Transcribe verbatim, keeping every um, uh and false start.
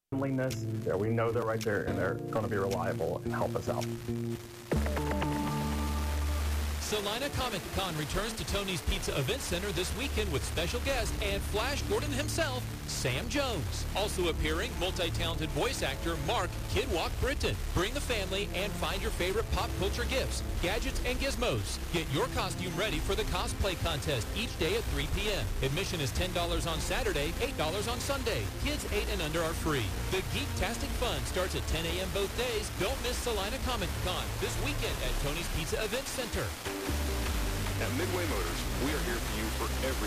friendliness. Yeah, we know they're right there and they're going to be reliable and help us out. Salina Comic Con returns to Tony's Pizza Event Center this weekend with special guest and Flash Gordon himself, Sam Jones. Also appearing, multi-talented voice actor Mark Kidwalk Britton. Bring the family and find your favorite pop culture gifts, gadgets, and gizmos. Get your costume ready for the cosplay contest each day at three p.m. Admission is ten dollars on Saturday, eight dollars on Sunday. Kids eight and under are free. The Geek-tastic fun starts at ten a.m. both days. Don't miss Salina Comic Con this weekend at Tony's Pizza Event Center. At Midway Motors, we are here for you for every